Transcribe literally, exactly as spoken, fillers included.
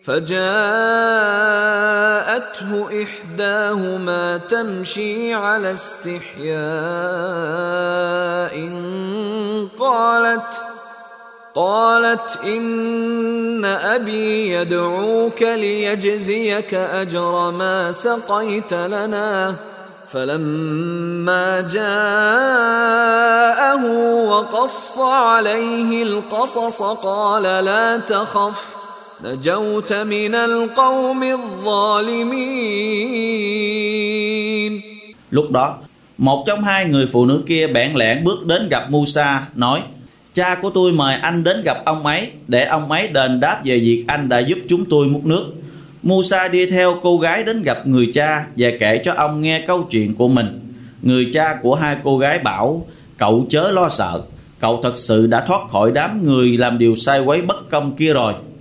فجاءته إحداهما تمشي على استحياء قالت قالت إن أبي يدعوك ليجزيك أجر ما سقيت لنا. فلما جاءه وقص عليه القصص قال لا تخف نجوت من القوم الظالمين. Lúc đó, một trong hai người phụ nữ kia bẽn lẽn bước đến gặp Musa, nói: Cha của tôi mời anh đến gặp ông ấy, để ông ấy đền đáp về việc anh đã giúp chúng tôi múc nước. Musa đi theo cô gái đến gặp người cha và kể cho ông nghe câu chuyện của mình. Người cha của hai cô gái bảo: Cậu chớ lo sợ, cậu thật sự đã thoát khỏi đám người làm điều sai quấy bất công kia rồi.